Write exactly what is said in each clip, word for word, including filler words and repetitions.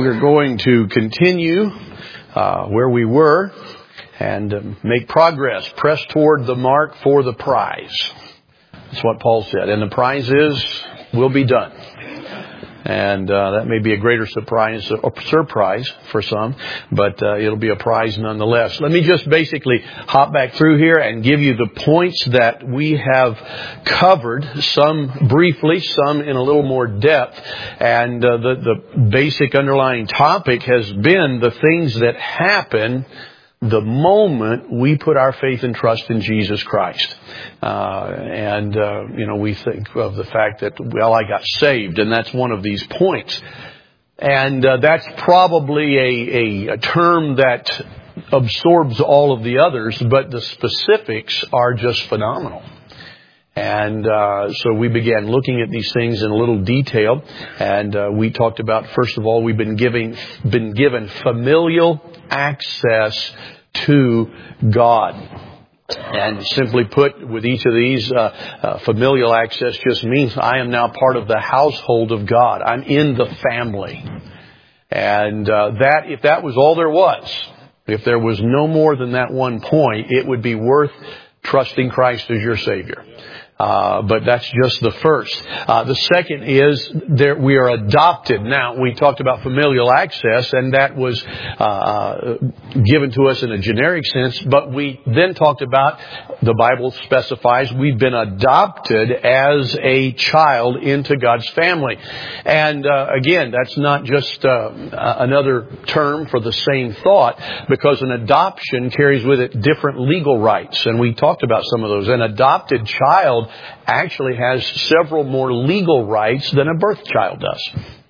We're going to continue uh, where we were and uh, make progress, press toward the mark for the prize. That's what Paul said. And the prize is, will be done. And uh, that may be a greater surprise, or surprise for some, but uh, it'll be a prize nonetheless. Let me just basically hop back through here and give you the points that we have covered, some briefly, some in a little more depth. And uh, the, the basic underlying topic has been the things that happen the moment we put our faith and trust in Jesus Christ. Uh, and, uh, you know, we think of the fact that, well, I got saved, and that's one of these points. And uh, that's probably a, a, a term that absorbs all of the others, but the specifics are just phenomenal. And uh, so we began looking at these things in a little detail, and uh, we talked about, first of all, we've been giving been given familial access to God. And simply put, with each of these, uh, uh, familial access just means I am now part of the household of God. I'm in the family. And uh, that, if that was all there was, if there was no more than that one point, it would be worth trusting Christ as your Savior. Uh, but that's just the first. Uh, the second is that we are adopted. Now, we talked about familial access, and that was uh, given to us in a generic sense. But we then talked about, the Bible specifies, we've been adopted as a child into God's family. And uh, again, that's not just uh, another term for the same thought, because an adoption carries with it different legal rights. And we talked about some of those. An adopted child actually has several more legal rights than a birth child does.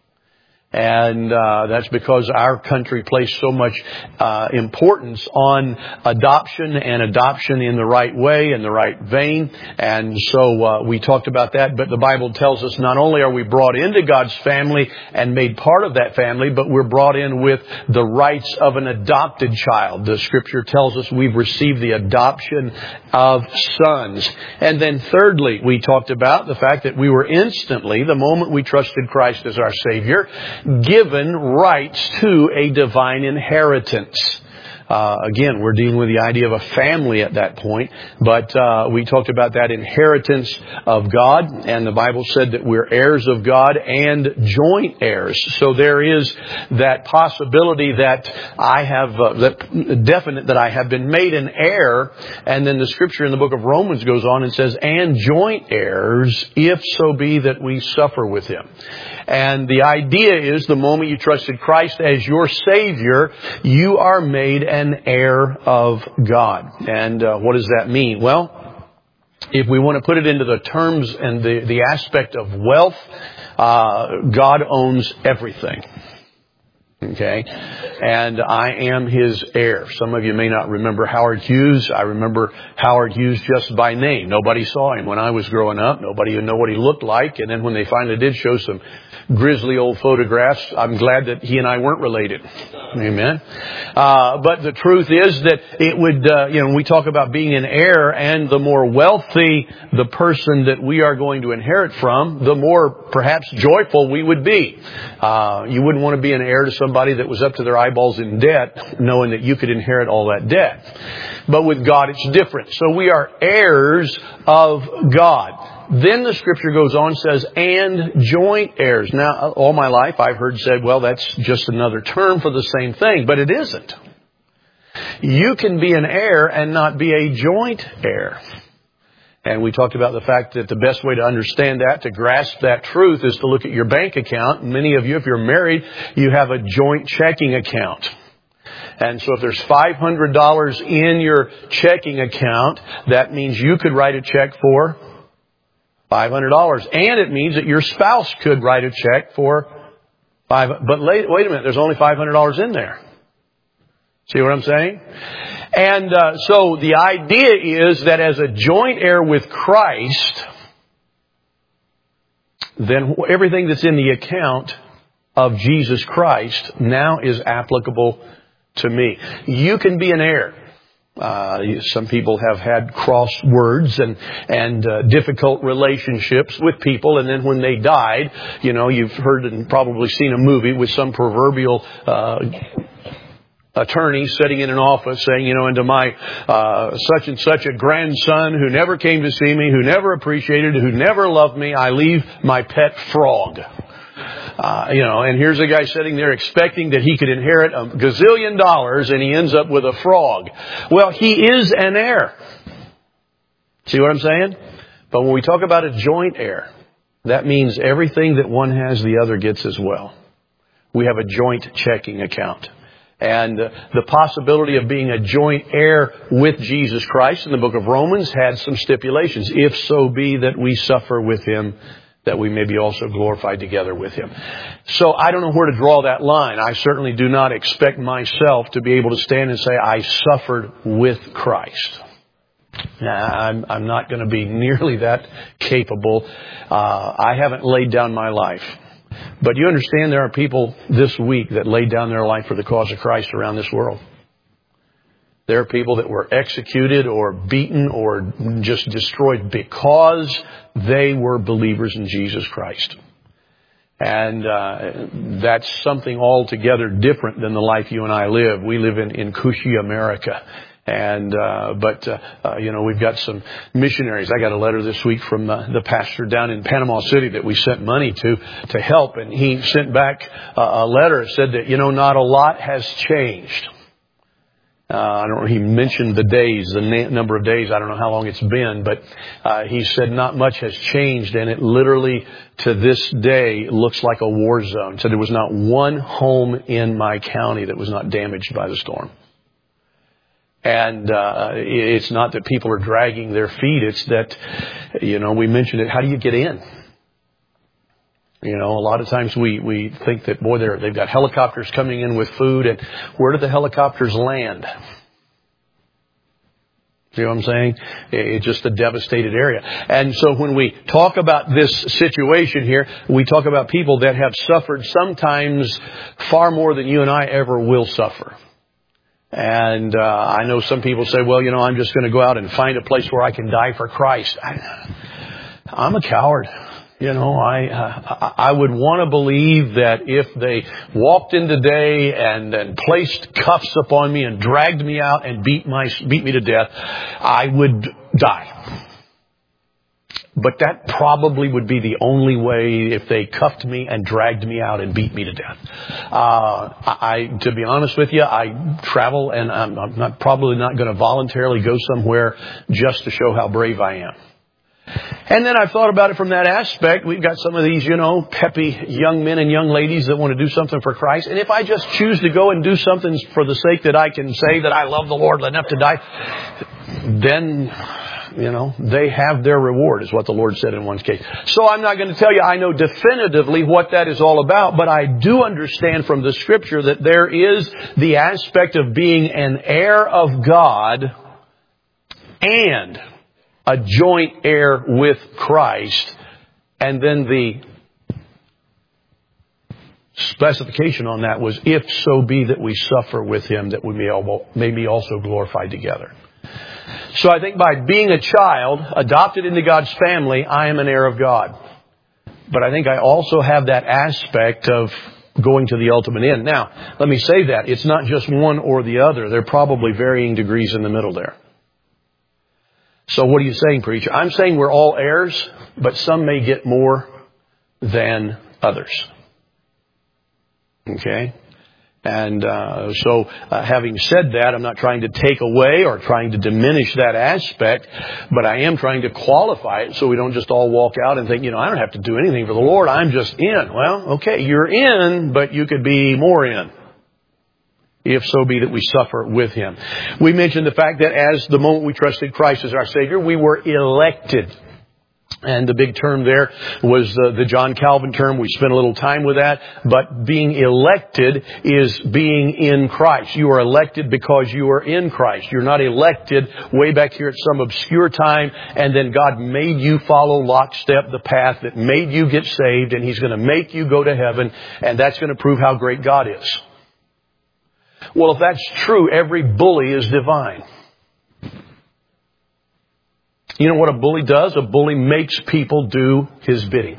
And uh, that's because our country placed so much uh, importance on adoption and adoption in the right way, in the right vein. And so uh, we talked about that. But the Bible tells us not only are we brought into God's family and made part of that family, but we're brought in with the rights of an adopted child. The Scripture tells us we've received the adoption of sons. And then thirdly, we talked about the fact that we were instantly, the moment we trusted Christ as our Savior, given rights to a divine inheritance. Uh, again, we're dealing with the idea of a family at that point, but uh, we talked about that inheritance of God, and the Bible said that we're heirs of God and joint heirs. So there is that possibility that I have, uh, that definite that I have been made an heir, and then the Scripture in the book of Romans goes on and says, and joint heirs, if so be that we suffer with Him. And the idea is the moment you trusted Christ as your Savior, you are made an heir of God. And uh, what does that mean? Well, if we want to put it into the terms and the, the aspect of wealth, uh, God owns everything. Okay, and I am His heir. Some of you may not remember Howard Hughes. I remember Howard Hughes just by name. Nobody saw him when I was growing up. Nobody even knew what he looked like. And then when they finally did show some grisly old photographs, I'm glad that he and I weren't related. Amen. Uh, but the truth is that it would, uh, you know, we talk about being an heir, and the more wealthy the person that we are going to inherit from, the more perhaps joyful we would be. Uh, you wouldn't want to be an heir to somebody that was up to their eyeballs in debt, knowing that you could inherit all that debt. But with God, it's different. So we are heirs of God. Then the Scripture goes on and says, and joint heirs. Now, all my life I've heard said, well, that's just another term for the same thing. But it isn't. You can be an heir and not be a joint heir. And we talked about the fact that the best way to understand that, to grasp that truth, is to look at your bank account. Many of you, if you're married, you have a joint checking account. And so if there's five hundred dollars in your checking account, that means you could write a check for five hundred dollars. And it means that your spouse could write a check for five. But wait, wait a minute, there's only five hundred dollars in there. See what I'm saying? And uh, so the idea is that as a joint heir with Christ, then everything that's in the account of Jesus Christ now is applicable to me. You can be an heir. Uh, some people have had cross words and, and, uh, difficult relationships with people. And then when they died, you know, you've heard and probably seen a movie with some proverbial, uh, attorney sitting in an office saying, you know, and to my, uh, such and such a grandson who never came to see me, who never appreciated, who never loved me, I leave my pet frog. Uh, you know, and here's a guy sitting there expecting that he could inherit a gazillion dollars, and he ends up with a frog. Well, he is an heir. See what I'm saying? But when we talk about a joint heir, that means everything that one has, the other gets as well. We have a joint checking account. And uh, the possibility of being a joint heir with Jesus Christ in the book of Romans had some stipulations. If so be that we suffer with Him, that we may be also glorified together with Him. So I don't know where to draw that line. I certainly do not expect myself to be able to stand and say, I suffered with Christ. Now, I'm, I'm not going to be nearly that capable. Uh, I haven't laid down my life. But you understand there are people this week that laid down their life for the cause of Christ around this world. There are people that were executed or beaten or just destroyed because they were believers in Jesus Christ. And uh, that's something altogether different than the life you and I live. We live in, in cushy America. And, uh, but, uh, uh, you know, we've got some missionaries. I got a letter this week from uh, the pastor down in Panama City that we sent money to, to help. And he sent back uh, a letter that said that, you know, not a lot has changed. Uh, I don't know, he mentioned the days, the na- number of days. I don't know how long it's been, but uh, he said not much has changed. And it literally, to this day, looks like a war zone. So there was not one home in my county that was not damaged by the storm. And uh it's not that people are dragging their feet. It's that, you know, we mentioned it. How do you get in? You know, a lot of times we, we think that, boy, they're, they've got helicopters coming in with food. And where do the helicopters land? See what I'm saying? It's just a devastated area. And so when we talk about this situation here, we talk about people that have suffered sometimes far more than you and I ever will suffer. And uh I know some people say, well, you know, I'm just going to go out and find a place where I can die for Christ. I, I'm a coward. You know, I uh, I would want to believe that if they walked in today and, and placed cuffs upon me and dragged me out and beat my beat me to death, I would die. But that probably would be the only way if they cuffed me and dragged me out and beat me to death. Uh, I, to be honest with you, I travel and I'm, I'm not probably not going to voluntarily go somewhere just to show how brave I am. And then I've thought about it from that aspect. We've got some of these, you know, peppy young men and young ladies that want to do something for Christ. And if I just choose to go and do something for the sake that I can say that I love the Lord enough to die, then, you know, they have their reward, is what the Lord said in one case. So I'm not going to tell you I know definitively what that is all about, but I do understand from the Scripture that there is the aspect of being an heir of God and a joint heir with Christ. And then the specification on that was, if so be that we suffer with Him, that we may be also glorified together. So I think by being a child, adopted into God's family, I am an heir of God. But I think I also have that aspect of going to the ultimate end. Now, let me say that. It's not just one or the other. There are probably varying degrees in the middle there. So what are you saying, preacher? I'm saying we're all heirs, but some may get more than others. Okay? And uh, so uh, having said that, I'm not trying to take away or trying to diminish that aspect, but I am trying to qualify it so we don't just all walk out and think, you know, I don't have to do anything for the Lord. I'm just in. Well, okay, you're in, but you could be more in, if so be that we suffer with Him. We mentioned the fact that as the moment we trusted Christ as our Savior, we were elected. And the big term there was the, the John Calvin term. We spent a little time with that. But being elected is being in Christ. You are elected because you are in Christ. You're not elected way back here at some obscure time, and then God made you follow lockstep the path that made you get saved, and He's going to make you go to heaven, and that's going to prove how great God is. Well, if that's true, every bully is divine. You know what a bully does? A bully makes people do his bidding.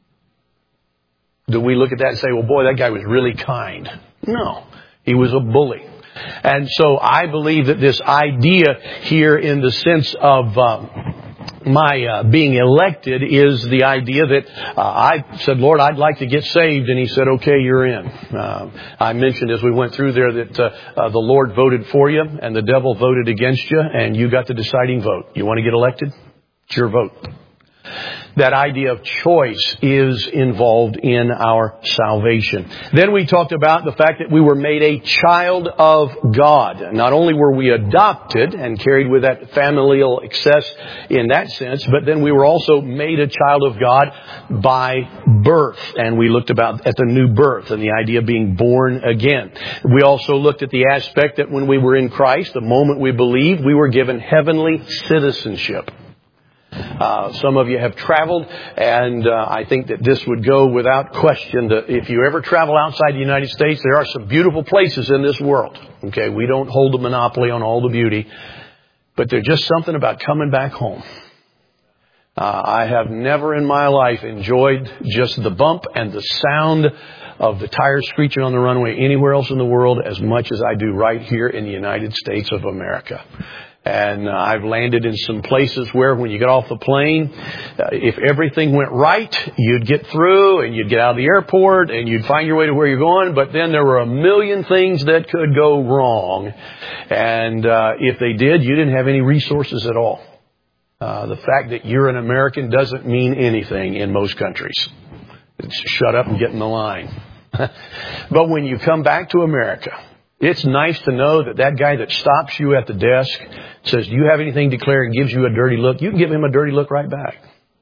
Do we look at that and say, well, boy, that guy was really kind? No, he was a bully. And so I believe that this idea here in the sense of um, my uh, being elected is the idea that uh, I said, Lord, I'd like to get saved. And He said, okay, you're in. Uh, I mentioned as we went through there that uh, uh, the Lord voted for you and the devil voted against you, and you got the deciding vote. You want to get elected? It's your vote. That idea of choice is involved in our salvation. Then we talked about the fact that we were made a child of God. Not only were we adopted and carried with that familial excess in that sense, but then we were also made a child of God by birth. And we looked about at the new birth and the idea of being born again. We also looked at the aspect that when we were in Christ, the moment we believed, we were given heavenly citizenship. Uh, some of you have traveled, and uh, I think that this would go without question. That if you ever travel outside the United States, there are some beautiful places in this world. Okay, we don't hold a monopoly on all the beauty, but there's just something about coming back home. Uh, I have never in my life enjoyed just the bump and the sound of the tires screeching on the runway anywhere else in the world as much as I do right here in the United States of America. And uh, I've landed in some places where when you get off the plane, uh, if everything went right, you'd get through and you'd get out of the airport and you'd find your way to where you're going. But then there were a million things that could go wrong. And uh, if they did, you didn't have any resources at all. Uh, the fact that you're an American doesn't mean anything in most countries. It's shut up and get in the line. But when you come back to America, it's nice to know that that guy that stops you at the desk says, do you have anything to declare, and gives you a dirty look. You can give him a dirty look right back.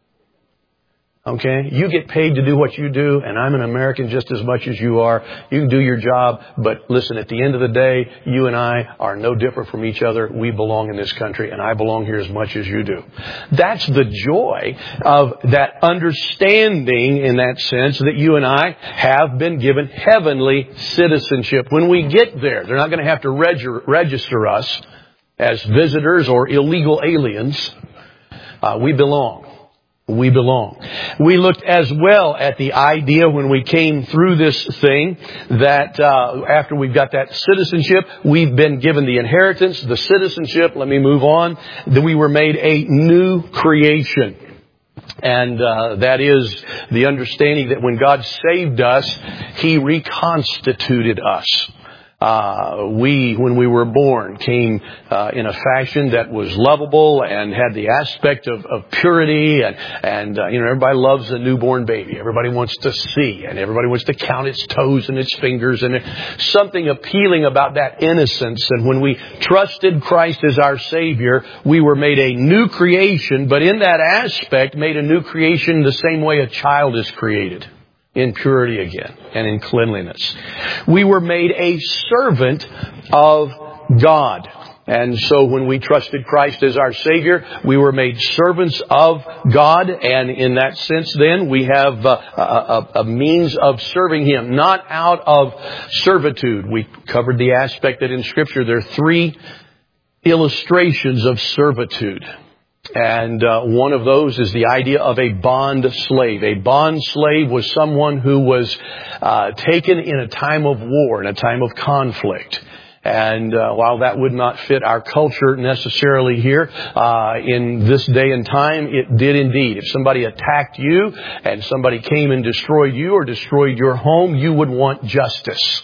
Okay? You get paid to do what you do, and I'm an American just as much as you are. You can do your job, but listen, at the end of the day, you and I are no different from each other. We belong in this country, and I belong here as much as you do. That's the joy of that understanding in that sense that you and I have been given heavenly citizenship. When we get there, they're not going to have to reg- register us as visitors or illegal aliens. Uh, we belong. We belong. We looked as well at the idea when we came through this thing that uh, after we've got that citizenship, we've been given the inheritance, the citizenship. Let me move on. That we were made a new creation. And uh, that is the understanding that when God saved us, He reconstituted us. Uh, we, when we were born, came uh, in a fashion that was lovable and had the aspect of, of purity. And, and uh, you know, everybody loves a newborn baby. Everybody wants to see, and everybody wants to count its toes and its fingers. And there's something appealing about that innocence. And when we trusted Christ as our Savior, we were made a new creation. But in that aspect, made a new creation the same way a child is created. In purity again and in cleanliness. We were made a servant of God. And so when we trusted Christ as our Savior, we were made servants of God. And in that sense then, we have a, a, a means of serving Him, not out of servitude. We covered the aspect that in Scripture there are three illustrations of servitude. And uh, one of those is the idea of a bond slave. A bond slave was someone who was uh, taken in a time of war, in a time of conflict. And uh, while that would not fit our culture necessarily here, uh, in this day and time, it did indeed. If somebody attacked you and somebody came and destroyed you or destroyed your home, you would want justice.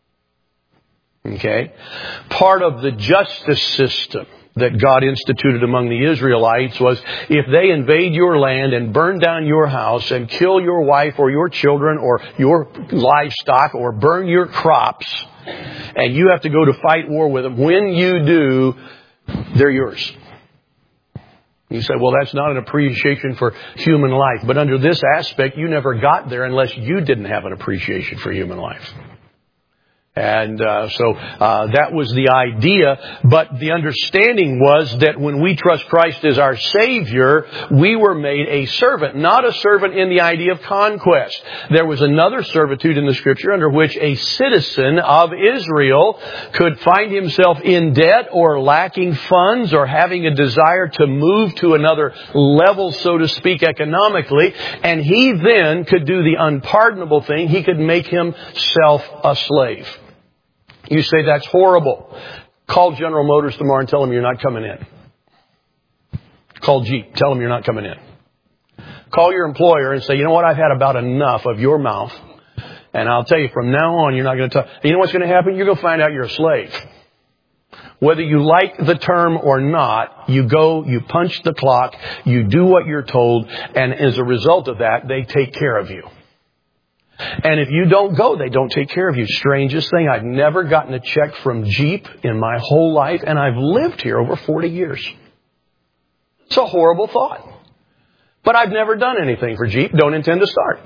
Okay? Part of the justice system that God instituted among the Israelites was if they invade your land and burn down your house and kill your wife or your children or your livestock or burn your crops, and you have to go to fight war with them, when you do, they're yours. You say, well, that's not an appreciation for human life. But under this aspect, you never got there unless you didn't have an appreciation for human life. And uh, so uh, that was the idea. But the understanding was that when we trust Christ as our Savior, we were made a servant. Not a servant in the idea of conquest. There was another servitude in the Scripture under which a citizen of Israel could find himself in debt or lacking funds or having a desire to move to another level, so to speak, economically. And he then could do the unpardonable thing. He could make himself a slave. You say, that's horrible. Call General Motors tomorrow and tell them you're not coming in. Call Jeep. Tell them you're not coming in. Call your employer and say, you know what, I've had about enough of your mouth. And I'll tell you, from now on, you're not going to talk. You know what's going to happen? You're going to find out you're a slave. Whether you like the term or not, you go, you punch the clock, you do what you're told, and as a result of that, they take care of you. And if you don't go, they don't take care of you. Strangest thing, I've never gotten a check from Jeep in my whole life, and I've lived here over forty years. It's a horrible thought. But I've never done anything for Jeep, don't intend to start.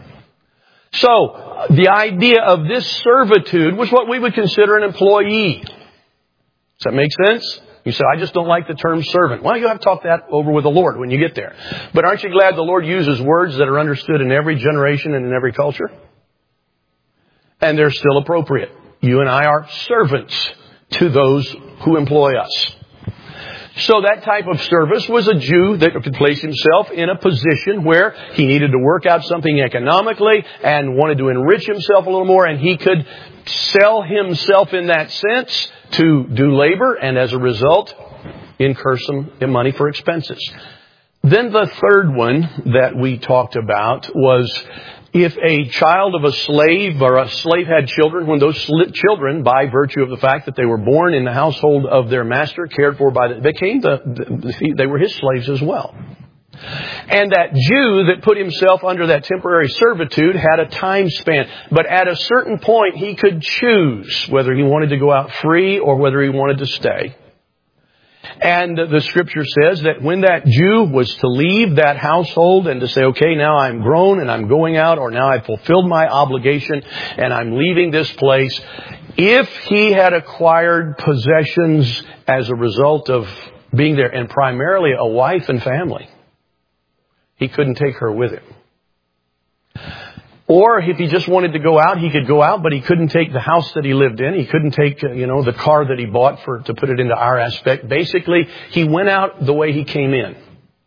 So, the idea of this servitude was what we would consider an employee. Does that make sense? You say, I just don't like the term servant. Well, you'll have to talk that over with the Lord when you get there. But aren't you glad the Lord uses words that are understood in every generation and in every culture? And they're still appropriate. You and I are servants to those who employ us. So that type of service was a Jew that could place himself in a position where he needed to work out something economically and wanted to enrich himself a little more, and he could sell himself in that sense to do labor and as a result incur some money for expenses. Then the third one that we talked about was if a child of a slave or a slave had children, when those children, by virtue of the fact that they were born in the household of their master, cared for by the, became the, the they were his slaves as well. And that Jew that put himself under that temporary servitude had a time span. But at a certain point, he could choose whether he wanted to go out free or whether he wanted to stay. And the Scripture says that when that Jew was to leave that household and to say, okay, now I'm grown and I'm going out, or now I've fulfilled my obligation and I'm leaving this place, if he had acquired possessions as a result of being there, and primarily a wife and family, he couldn't take her with him. Or if he just wanted to go out, he could go out, but he couldn't take the house that he lived in. He couldn't take, you know, the car that he bought for, to put it into our aspect. Basically, he went out the way he came in.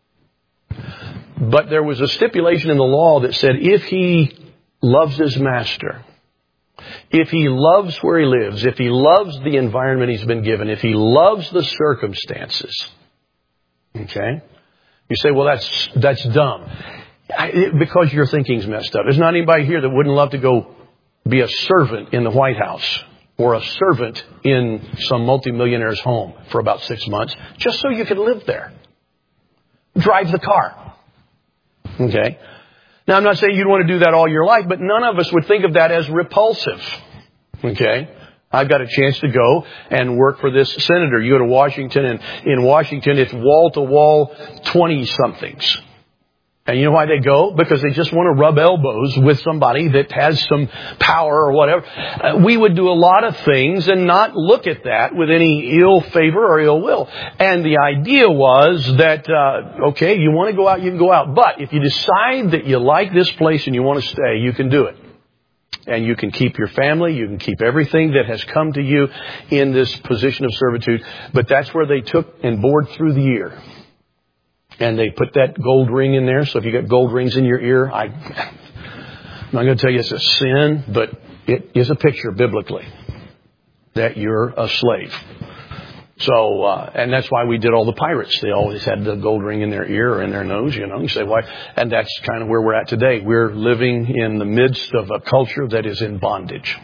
But there was a stipulation in the law that said if he loves his master, if he loves where he lives, if he loves the environment he's been given, if he loves the circumstances, okay? You say, well, that's, that's dumb. I, because your thinking's messed up. There's not anybody here that wouldn't love to go be a servant in the White House or a servant in some multimillionaire's home for about six months just so you could live there. Drive the car. Okay? Now, I'm not saying you'd want to do that all your life, but none of us would think of that as repulsive. Okay? I've got a chance to go and work for this senator. You go to Washington, and in Washington, it's wall-to-wall twenty-somethings. And you know why they go? Because they just want to rub elbows with somebody that has some power or whatever. Uh, we would do a lot of things and not look at that with any ill favor or ill will. And the idea was that, uh, okay, you want to go out, you can go out. But if you decide that you like this place and you want to stay, you can do it. And you can keep your family, you can keep everything that has come to you in this position of servitude. But that's where they took and bored through the year. And they put that gold ring in there. So if you got gold rings in your ear, I, I'm not going to tell you it's a sin, but it is a picture biblically that you're a slave. So, uh, and that's why we did all the pirates. They always had the gold ring in their ear or in their nose, you know. You say, why? And that's kind of where we're at today. We're living in the midst of a culture that is in bondage.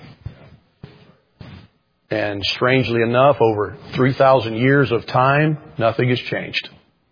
And strangely enough, over three thousand years of time, nothing has changed.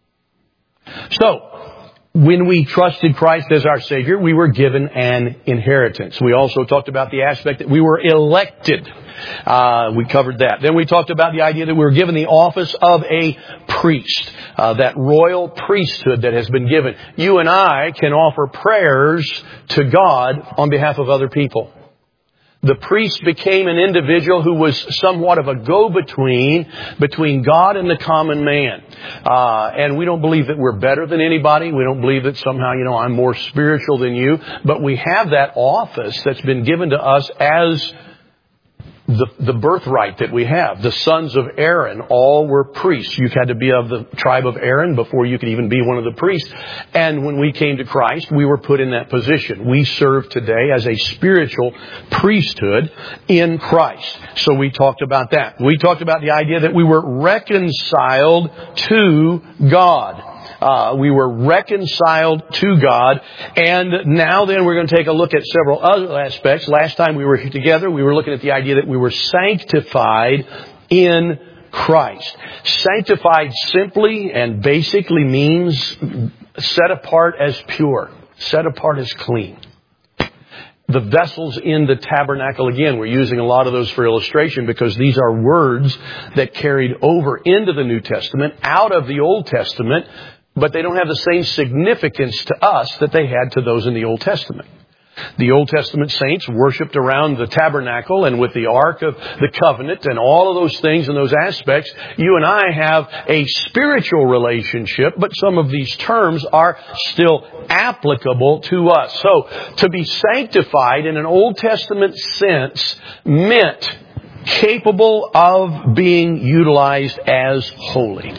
So, when we trusted Christ as our Savior, we were given an inheritance. We also talked about the aspect that we were elected. Uh, we covered that. Then we talked about the idea that we were given the office of a priest. Uh, that royal priesthood that has been given. You and I can offer prayers to God on behalf of other people. The priest became an individual who was somewhat of a go-between between God and the common man. Uh, and we don't believe that we're better than anybody. We don't believe that somehow, you know, I'm more spiritual than you. But we have that office that's been given to us as The, the birthright that we have. The sons of Aaron all were priests. You had to be of the tribe of Aaron before you could even be one of the priests. And when we came to Christ, we were put in that position. We serve today as a spiritual priesthood in Christ. So we talked about that. We talked about the idea that we were reconciled to God. Uh, we were reconciled to God. And now then we're going to take a look at several other aspects. Last time we were here together, we were looking at the idea that we were sanctified in Christ. Sanctified simply and basically means set apart as pure, set apart as clean. The vessels in the tabernacle, again, we're using a lot of those for illustration because these are words that carried over into the New Testament, out of the Old Testament, but they don't have the same significance to us that they had to those in the Old Testament. The Old Testament saints worshipped around the tabernacle and with the Ark of the Covenant and all of those things and those aspects. You and I have a spiritual relationship, but some of these terms are still applicable to us. So, to be sanctified in an Old Testament sense meant capable of being utilized as holy.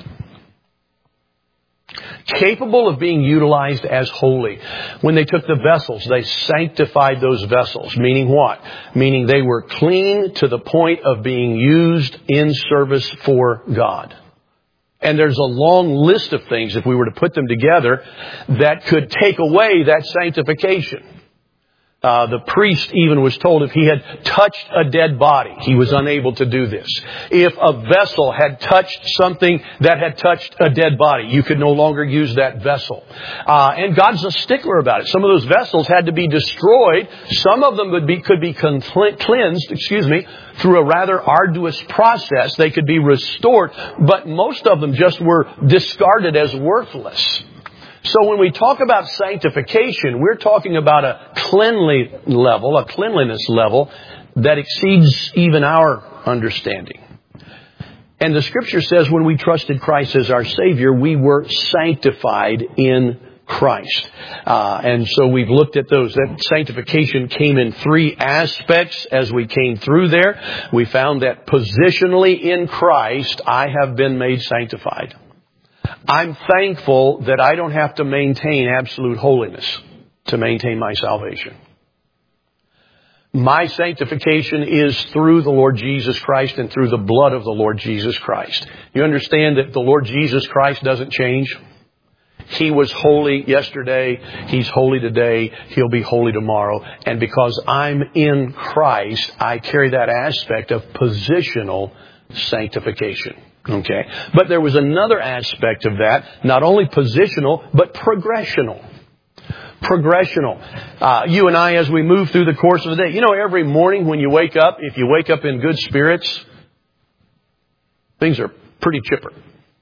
Capable of being utilized as holy. When they took the vessels, they sanctified those vessels. Meaning what? Meaning they were clean to the point of being used in service for God. And there's a long list of things, if we were to put them together, that could take away that sanctification. Uh, the priest even was told if he had touched a dead body, he was unable to do this. If a vessel had touched something that had touched a dead body, you could no longer use that vessel. Uh, and God's a stickler about it. Some of those vessels had to be destroyed. Some of them would be, could be cleansed, excuse me, through a rather arduous process. They could be restored, but most of them just were discarded as worthless. So when we talk about sanctification, we're talking about a cleanly level, a cleanliness level that exceeds even our understanding. And the Scripture says when we trusted Christ as our Savior, we were sanctified in Christ. Uh, and so we've looked at those. That sanctification came in three aspects as we came through there. We found that positionally in Christ, I have been made sanctified. I'm thankful that I don't have to maintain absolute holiness to maintain my salvation. My sanctification is through the Lord Jesus Christ and through the blood of the Lord Jesus Christ. You understand that the Lord Jesus Christ doesn't change? He was holy yesterday. He's holy today. He'll be holy tomorrow. And because I'm in Christ, I carry that aspect of positional sanctification. Okay. But there was another aspect of that, not only positional, but progressional. Progressional. Uh, you and I, as we move through the course of the day, you know, every morning when you wake up, if you wake up in good spirits, things are pretty chipper.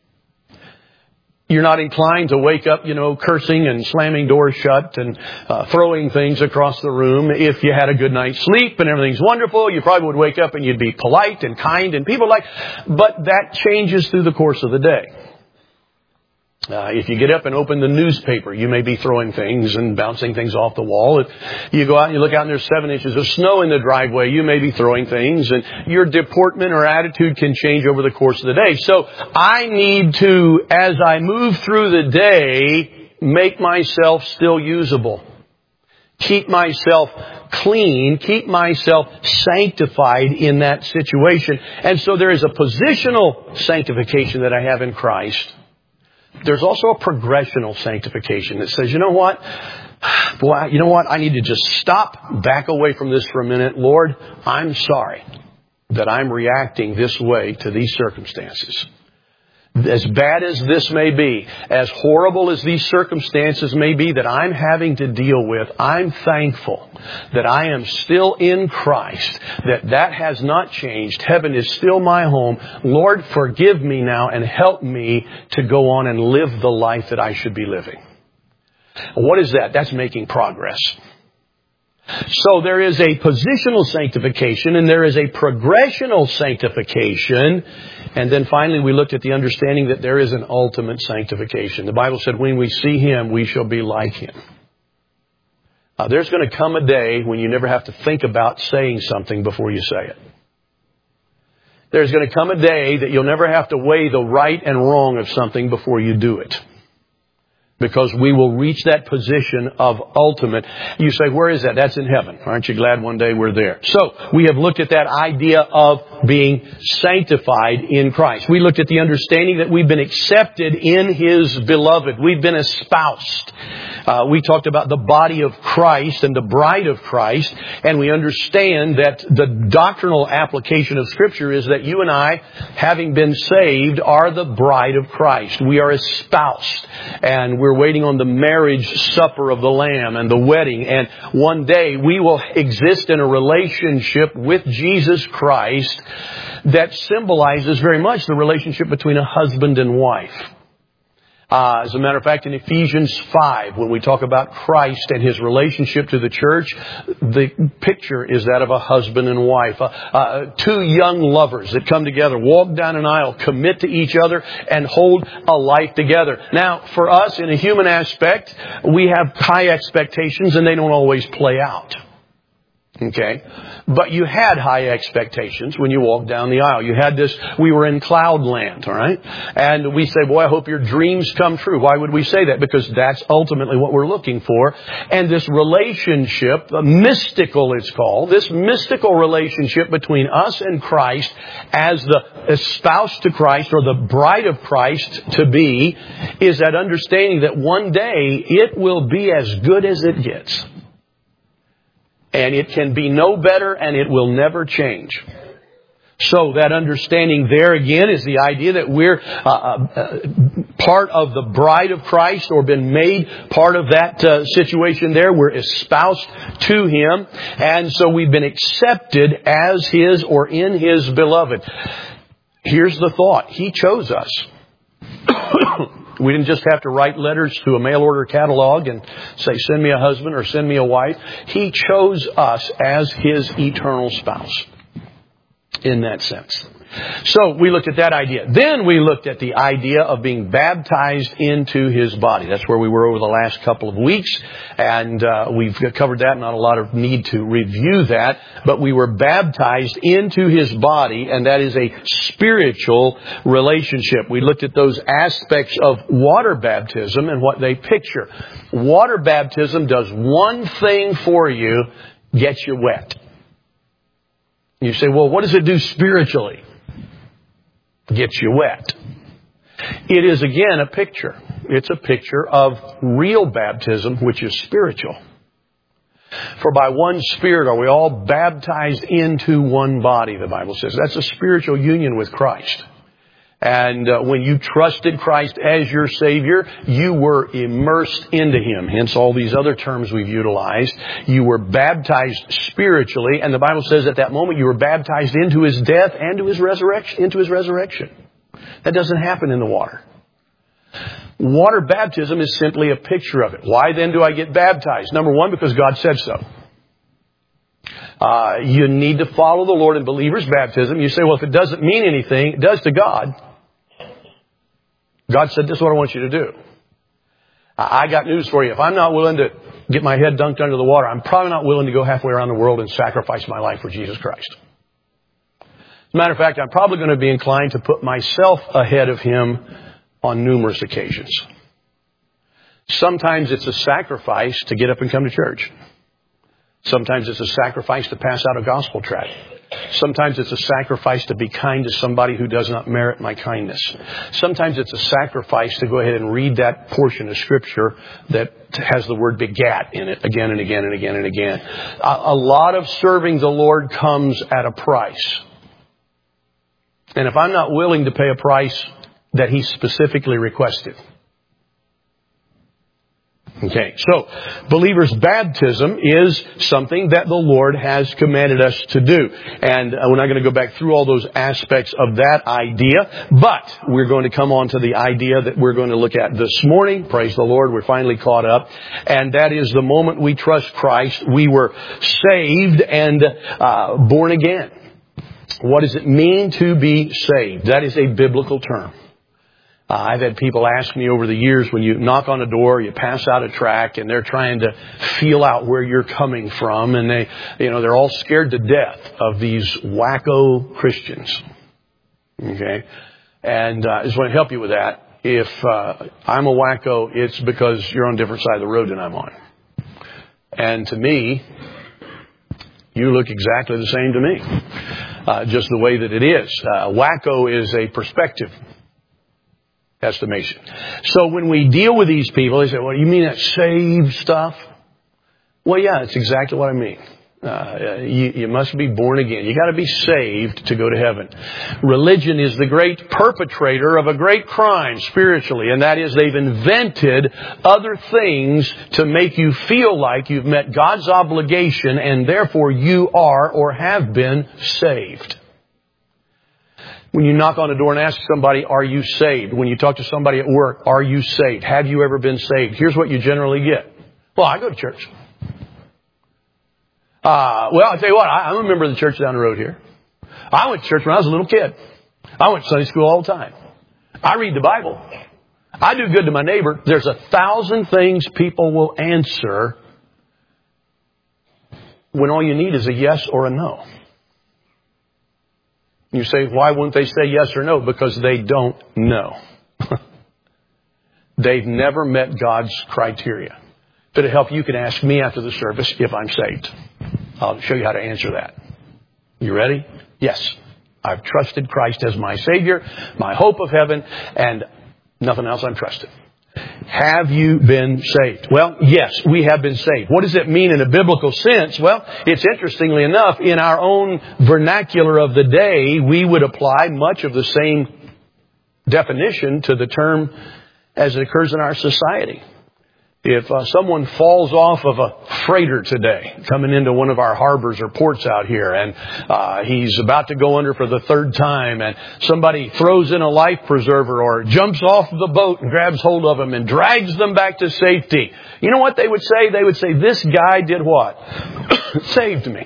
You're not inclined to wake up, you know, cursing and slamming doors shut and uh, throwing things across the room. If you had a good night's sleep and everything's wonderful, you probably would wake up and you'd be polite and kind and people like. But that changes through the course of the day. Uh, if you get up and open the newspaper, you may be throwing things and bouncing things off the wall. If you go out and you look out and there's seven inches of snow in the driveway, you may be throwing things, and your deportment or attitude can change over the course of the day. So I need to, as I move through the day, make myself still usable. Keep myself clean, keep myself sanctified in that situation. And so there is a positional sanctification that I have in Christ. There's also a progressional sanctification that says, you know what? Boy, you know what? I need to just stop, back away from this for a minute. Lord, I'm sorry that I'm reacting this way to these circumstances. As bad as this may be, as horrible as these circumstances may be that I'm having to deal with, I'm thankful that I am still in Christ, that that has not changed. Heaven is still my home. Lord, forgive me now and help me to go on and live the life that I should be living. What is that? That's making progress. So there is a positional sanctification and there is a progressional sanctification. And then finally we looked at the understanding that there is an ultimate sanctification. The Bible said when we see Him, we shall be like Him. Uh, there's going to come a day when you never have to think about saying something before you say it. There's going to come a day that you'll never have to weigh the right and wrong of something before you do it. Because we will reach that position of ultimate. You say, where is that? That's in heaven. Aren't you glad one day we're there? So, we have looked at that idea of being sanctified in Christ. We looked at the understanding that we've been accepted in His beloved. We've been espoused. Uh, we talked about the body of Christ and the bride of Christ. And we understand that the doctrinal application of Scripture is that you and I, having been saved, are the bride of Christ. We are espoused. And we're We're waiting on the marriage supper of the Lamb and the wedding. And one day we will exist in a relationship with Jesus Christ that symbolizes very much the relationship between a husband and wife. Uh, as a matter of fact, in Ephesians five, when we talk about Christ and His relationship to the church, the picture is that of a husband and wife. Uh, uh, two young lovers that come together, walk down an aisle, commit to each other, and hold a life together. Now, for us, in a human aspect, we have high expectations and they don't always play out. Okay. But you had high expectations when you walked down the aisle. You had this, we were in cloud land, all right? And we say, boy, I hope your dreams come true. Why would we say that? Because that's ultimately what we're looking for. And this relationship, mystical it's called, this mystical relationship between us and Christ as the spouse to Christ or the bride of Christ to be, is that understanding that one day it will be as good as it gets. And it can be no better and it will never change. So that understanding there again is the idea that we're uh, uh, part of the bride of Christ or been made part of that uh, situation there. We're espoused to Him. And so we've been accepted as His or in His beloved. Here's the thought. He chose us. We didn't just have to write letters to a mail order catalog and say, send me a husband or send me a wife. He chose us as His eternal spouse in that sense. So we looked at that idea. Then we looked at the idea of being baptized into His body. That's where we were over the last couple of weeks. And uh, we've covered that. Not a lot of need to review that. But we were baptized into His body. And that is a spiritual relationship. We looked at those aspects of water baptism and what they picture. Water baptism does one thing for you. Gets you wet. You say, well, what does it do spiritually? Gets you wet. It is again a picture. It's a picture of real baptism, which is spiritual. For by one Spirit are we all baptized into one body, the Bible says. That's a spiritual union with Christ. And uh, when you trusted Christ as your Savior, you were immersed into Him. Hence all these other terms we've utilized. You were baptized spiritually, and the Bible says at that moment you were baptized into His death and to His resurrection, into His resurrection. That doesn't happen in the water. Water baptism is simply a picture of it. Why then do I get baptized? Number one, because God said so. Uh, you need to follow the Lord in believer's baptism. You say, well, if it doesn't mean anything, it does to God. God said, this is what I want you to do. I got news for you. If I'm not willing to get my head dunked under the water, I'm probably not willing to go halfway around the world and sacrifice my life for Jesus Christ. As a matter of fact, I'm probably going to be inclined to put myself ahead of Him on numerous occasions. Sometimes it's a sacrifice to get up and come to church. Sometimes it's a sacrifice to pass out a gospel tract. Sometimes it's a sacrifice to be kind to somebody who does not merit my kindness. Sometimes it's a sacrifice to go ahead and read that portion of Scripture that has the word begat in it again and again and again and again. A, a lot of serving the Lord comes at a price. And if I'm not willing to pay a price that He specifically requested, Okay, so believer's baptism is something that the Lord has commanded us to do. And we're not going to go back through all those aspects of that idea, but we're going to come on to the idea that we're going to look at this morning. Praise the Lord, we're finally caught up. And that is the moment we trust Christ, we were saved and uh, born again. What does it mean to be saved? That is a biblical term. Uh, I've had people ask me over the years, when you knock on a door, you pass out a tract, and they're trying to feel out where you're coming from, and they, you know, they're all scared to death of these wacko Christians. Okay? And uh, I just want to help you with that. If uh, I'm a wacko, it's because you're on a different side of the road than I'm on. And to me, you look exactly the same to me. Uh, just the way that it is. Uh, wacko is a perspective estimation. So when we deal with these people, they say, well, you mean that saved stuff? Well, yeah, that's exactly what I mean. Uh, you, you must be born again. You got to be saved to go to heaven. Religion is the great perpetrator of a great crime spiritually, and that is they've invented other things to make you feel like you've met God's obligation and therefore you are or have been saved. When you knock on a door and ask somebody, are you saved? When you talk to somebody at work, are you saved? Have you ever been saved? Here's what you generally get. Well, I go to church. Uh, well, I'll tell you what, I, I'm a member of the church down the road here. I went to church when I was a little kid. I went to Sunday school all the time. I read the Bible. I do good to my neighbor. There's a thousand things people will answer when all you need is a yes or a no. You say, why wouldn't they say yes or no? Because they don't know. They've never met God's criteria. If it'll help, you can ask me after the service if I'm saved. I'll show you how to answer that. You ready? Yes. I've trusted Christ as my Savior, my hope of heaven, and nothing else I'm trusting. Have you been saved? Well, yes, we have been saved. What does it mean in a biblical sense? Well, it's interestingly enough, in our own vernacular of the day, we would apply much of the same definition to the term as it occurs in our society. If uh, someone falls off of a freighter today, coming into one of our harbors or ports out here, and uh, he's about to go under for the third time, and somebody throws in a life preserver or jumps off the boat and grabs hold of him and drags them back to safety, you know what they would say? They would say, this guy did what? Saved me.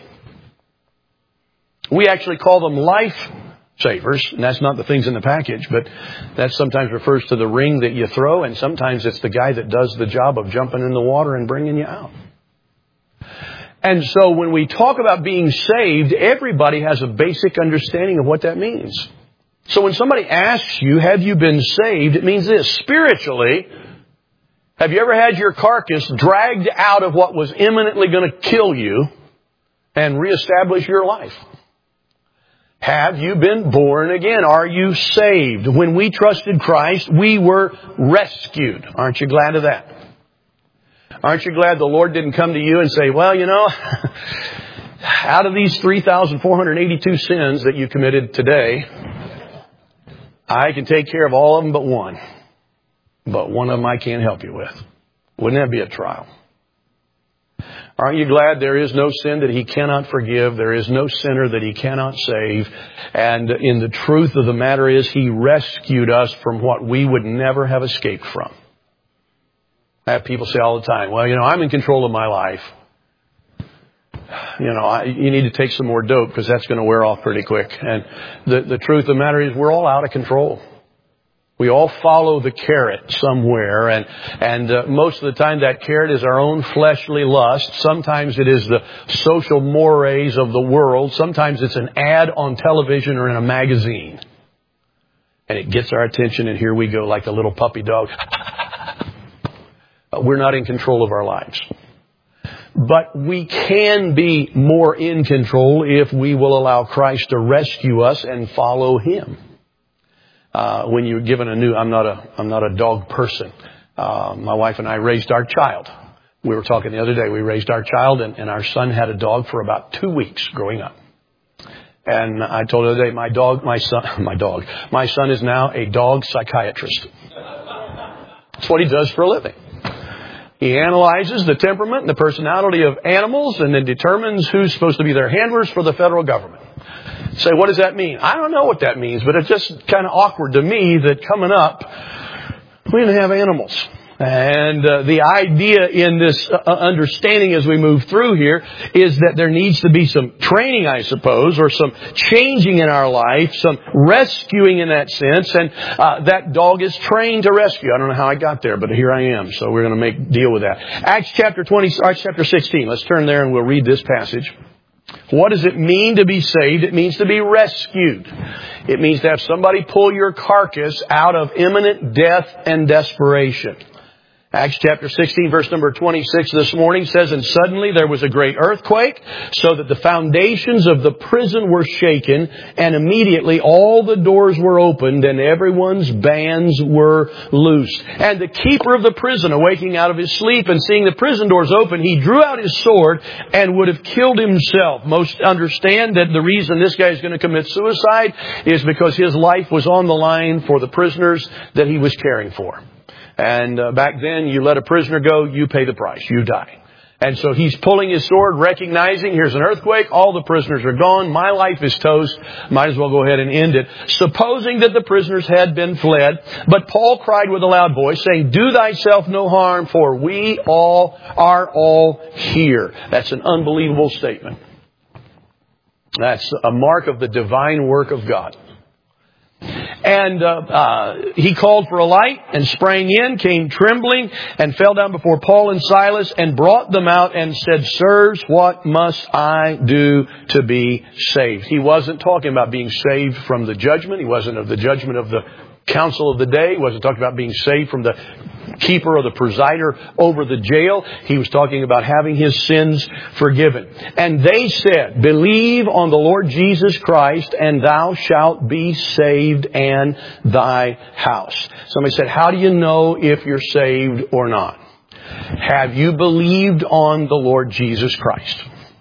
We actually call them life savers, and that's not the things in the package, but that sometimes refers to the ring that you throw, and sometimes it's the guy that does the job of jumping in the water and bringing you out. And so when we talk about being saved, everybody has a basic understanding of what that means. So when somebody asks you, have you been saved? It means this. Spiritually, have you ever had your carcass dragged out of what was imminently going to kill you and reestablish your life? Have you been born again? Are you saved? When we trusted Christ, we were rescued. Aren't you glad of that? Aren't you glad the Lord didn't come to you and say, well, you know, out of these three thousand four hundred eighty-two sins that you committed today, I can take care of all of them but one. But one of them I can't help you with. Wouldn't that be a trial? Aren't you glad there is no sin that He cannot forgive? There is no sinner that He cannot save. And in the truth of the matter is, He rescued us from what we would never have escaped from. I have people say all the time, well, you know, I'm in control of my life. You know, I, you need to take some more dope because that's going to wear off pretty quick. And the, the truth of the matter is, we're all out of control. We all follow the carrot somewhere, and and uh, most of the time that carrot is our own fleshly lust. Sometimes it is the social mores of the world. Sometimes it's an ad on television or in a magazine. And it gets our attention, and here we go like a little puppy dog. We're not in control of our lives. But we can be more in control if we will allow Christ to rescue us and follow Him. Uh, when you're given a new, I'm not a, I'm not a dog person. Uh, my wife and I raised our child. We were talking the other day. We raised our child, and, and our son had a dog for about two weeks growing up. And I told her the other day, my dog, my son, my dog, my son is now a dog psychiatrist. That's what he does for a living. He analyzes the temperament and the personality of animals and then determines who's supposed to be their handlers for the federal government. Say, what does that mean? I don't know what that means, but it's just kind of awkward to me that coming up, we're going to have animals. And uh, the idea in this uh, understanding as we move through here is that there needs to be some training, I suppose, or some changing in our life, some rescuing in that sense. And uh, that dog is trained to rescue. I don't know how I got there, but here I am. So we're going to make deal with that. Acts chapter twenty, Acts chapter sixteen. Let's turn there and we'll read this passage. What does it mean to be saved? It means to be rescued. It means to have somebody pull your carcass out of imminent death and desperation. Acts chapter sixteen, verse number twenty-six this morning says, and suddenly there was a great earthquake, so that the foundations of the prison were shaken, and immediately all the doors were opened, and everyone's bands were loosed. And the keeper of the prison, awaking out of his sleep and seeing the prison doors open, he drew out his sword and would have killed himself. Most understand that the reason this guy is going to commit suicide is because his life was on the line for the prisoners that he was caring for. And uh, back then, you let a prisoner go, you pay the price. You die. And so he's pulling his sword, recognizing here's an earthquake. All the prisoners are gone. My life is toast. Might as well go ahead and end it. Supposing that the prisoners had been fled. But Paul cried with a loud voice, saying, do thyself no harm, for we all are all here. That's an unbelievable statement. That's a mark of the divine work of God. And uh, uh, he called for a light and sprang in, came trembling, and fell down before Paul and Silas and brought them out and said, sirs, what must I do to be saved? He wasn't talking about being saved from the judgment. He wasn't of the judgment of the council of the day. He wasn't talking about being saved from the keeper or the presider over the jail. He was talking about having his sins forgiven. And they said, believe on the Lord Jesus Christ, and thou shalt be saved and thy house. Somebody said, how do you know if you're saved or not? Have you believed on the Lord Jesus Christ?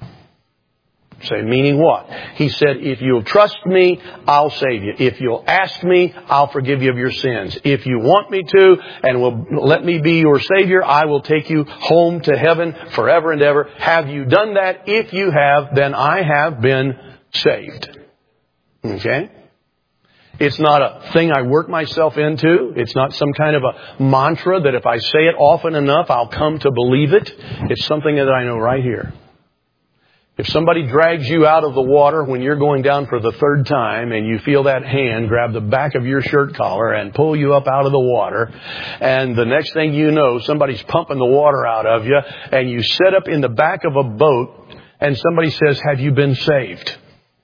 Say, meaning what? He said, if you'll trust me, I'll save you. If you'll ask me, I'll forgive you of your sins. If you want me to and will let me be your Savior, I will take you home to heaven forever and ever. Have you done that? If you have, then I have been saved. Okay? It's not a thing I work myself into. It's not some kind of a mantra that if I say it often enough, I'll come to believe it. It's something that I know right here. If somebody drags you out of the water when you're going down for the third time and you feel that hand grab the back of your shirt collar and pull you up out of the water, and the next thing you know, somebody's pumping the water out of you, and you sit up in the back of a boat and somebody says, have you been saved?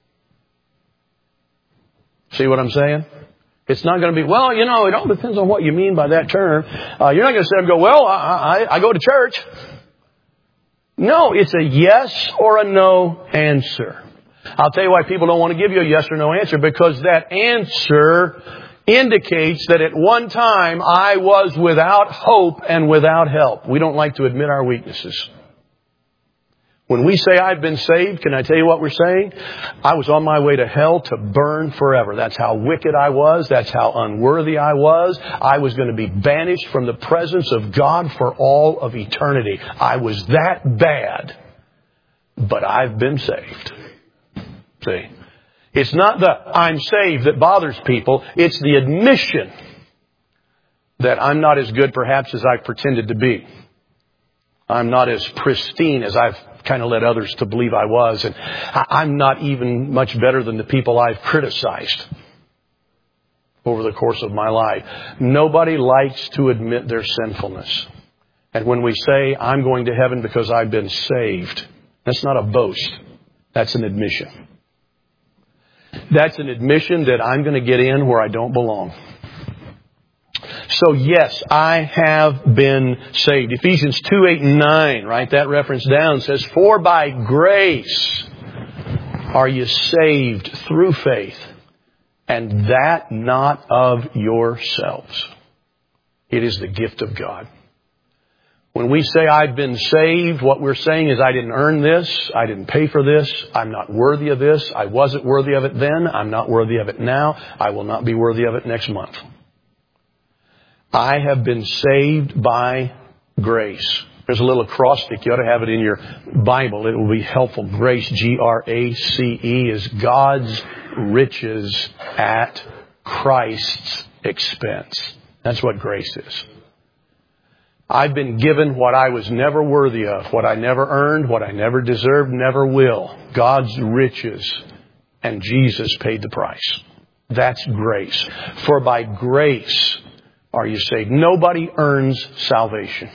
See what I'm saying? It's not going to be, well, you know, it all depends on what you mean by that term. Uh, you're not going to sit up and go, well, I, I, I go to church. No, it's a yes or a no answer. I'll tell you why people don't want to give you a yes or no answer, because that answer indicates that at one time I was without hope and without help. We don't like to admit our weaknesses. When we say I've been saved, can I tell you what we're saying? I was on my way to hell to burn forever. That's how wicked I was. That's how unworthy I was. I was going to be banished from the presence of God for all of eternity. I was that bad. But I've been saved. See? It's not the I'm saved that bothers people. It's the admission that I'm not as good perhaps as I've pretended to be. I'm not as pristine as I've kind of led others to believe I was. And I'm not even much better than the people I've criticized over the course of my life. Nobody likes to admit their sinfulness. And when we say, I'm going to heaven because I've been saved, that's not a boast. That's an admission. That's an admission that I'm going to get in where I don't belong. So yes, I have been saved. Ephesians two, eight, and nine, write that reference down, says, for by grace are you saved through faith, and that not of yourselves. It is the gift of God. When we say I've been saved, what we're saying is I didn't earn this, I didn't pay for this, I'm not worthy of this, I wasn't worthy of it then, I'm not worthy of it now, I will not be worthy of it next month. I have been saved by grace. There's a little acrostic. You ought to have it in your Bible. It will be helpful. Grace, G R A C E, is God's riches at Christ's expense. That's what grace is. I've been given what I was never worthy of, what I never earned, what I never deserved, never will. God's riches. And Jesus paid the price. That's grace. For by grace are you saved. Nobody earns salvation.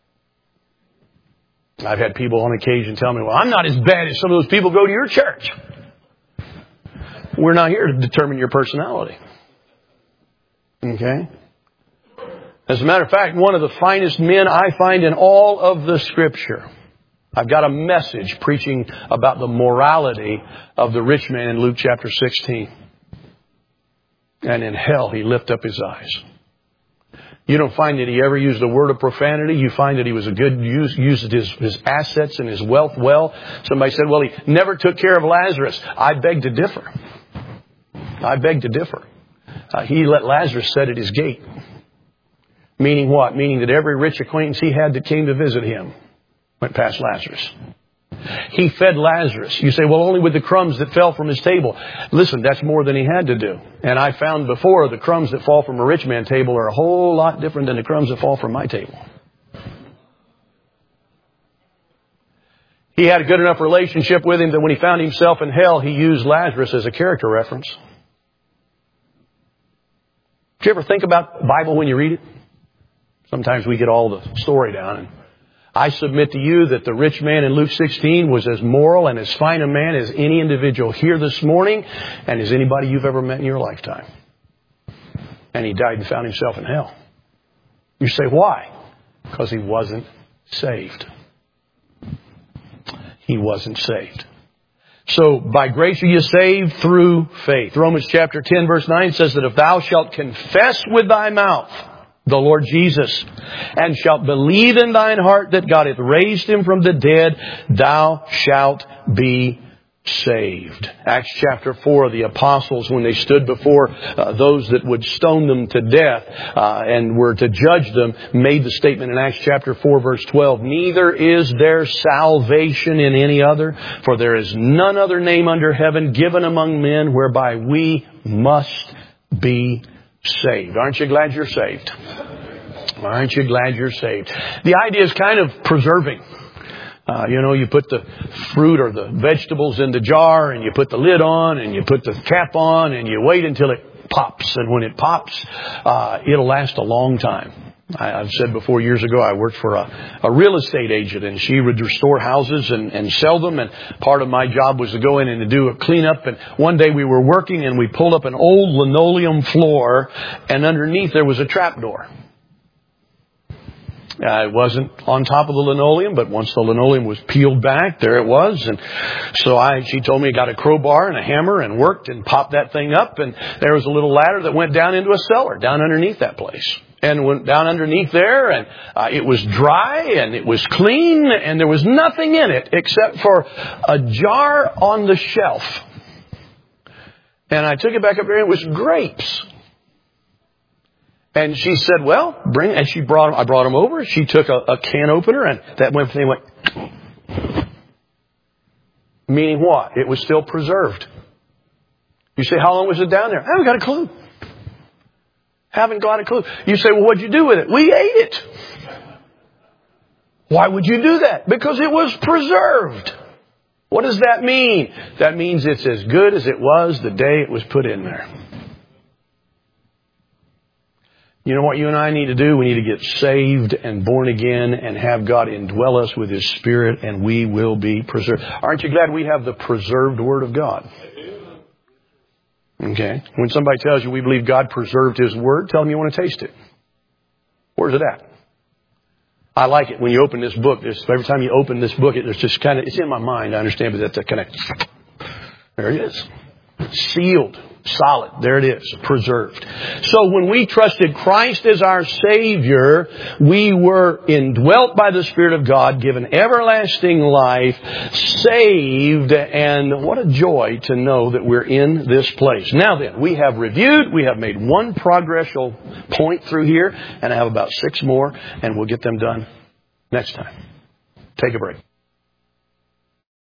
I've had people on occasion tell me, well, I'm not as bad as some of those people go to your church. We're not here to determine your personality. Okay? As a matter of fact, one of the finest men I find in all of the Scripture. I've got a message preaching about the morality of the rich man in Luke chapter sixteen. And in hell he lifted up his eyes. You don't find that he ever used a word of profanity. You find that he was a good use, used his, his assets and his wealth well. Somebody said, well, he never took care of Lazarus. I beg to differ. I beg to differ. Uh, he let Lazarus sit at his gate. Meaning what? Meaning that every rich acquaintance he had that came to visit him went past Lazarus. He fed Lazarus. You say, well, only with the crumbs that fell from his table. Listen, that's more than he had to do. And I found before the crumbs that fall from a rich man's table are a whole lot different than the crumbs that fall from my table. He had a good enough relationship with him that when he found himself in hell, he used Lazarus as a character reference. Did you ever think about the Bible when you read it? Sometimes we get all the story down. And I submit to you that the rich man in Luke sixteen was as moral and as fine a man as any individual here this morning and as anybody you've ever met in your lifetime. And he died and found himself in hell. You say, why? Because he wasn't saved. He wasn't saved. So, by grace are you saved through faith. Romans chapter ten verse nine says that if thou shalt confess with thy mouth the Lord Jesus, and shalt believe in thine heart that God hath raised him from the dead, thou shalt be saved. Acts chapter four, the apostles, when they stood before uh, those that would stone them to death uh, and were to judge them, made the statement in Acts chapter four verse twelve, neither is there salvation in any other, for there is none other name under heaven given among men whereby we must be saved. Aren't you glad you're saved? Aren't you glad you're saved? The idea is kind of preserving. Uh, you know, you put the fruit or the vegetables in the jar and you put the lid on and you put the cap on and you wait until it pops. And when it pops, uh, it'll last a long time. I, I've said before, years ago, I worked for a, a real estate agent, and she would restore houses and, and sell them. And part of my job was to go in and to do a cleanup. And one day we were working and we pulled up an old linoleum floor, and underneath there was a trapdoor. Uh, it wasn't on top of the linoleum, but once the linoleum was peeled back, there it was. And so I, she told me I got a crowbar and a hammer and worked and popped that thing up. And there was a little ladder that went down into a cellar down underneath that place. And went down underneath there, and uh, it was dry and it was clean, and there was nothing in it except for a jar on the shelf. And I took it back up there, and it was grapes. And she said, well, bring, and she brought them, I brought them over. She took a, a can opener, and that went, they went, meaning what? It was still preserved. You say, how long was it down there? I haven't got a clue. Haven't got a clue. You say, well, what'd you do with it? We ate it. Why would you do that? Because it was preserved. What does that mean? That means it's as good as it was the day it was put in there. You know what you and I need to do? We need to get saved and born again and have God indwell us with His Spirit, and we will be preserved. Aren't you glad we have the preserved Word of God? Okay. When somebody tells you we believe God preserved His Word, tell them you want to taste it. Where's it at? I like it when you open this book. There's, every time you open this book, it, there's just kind of, it's in my mind, I understand, but that's a kind of, there it is. Sealed. Solid. There it is. Preserved. So when we trusted Christ as our Savior, we were indwelt by the Spirit of God, given everlasting life, saved, and what a joy to know that we're in this place. Now then, we have reviewed, we have made one progressional point through here, and I have about six more, and we'll get them done next time. Take a break.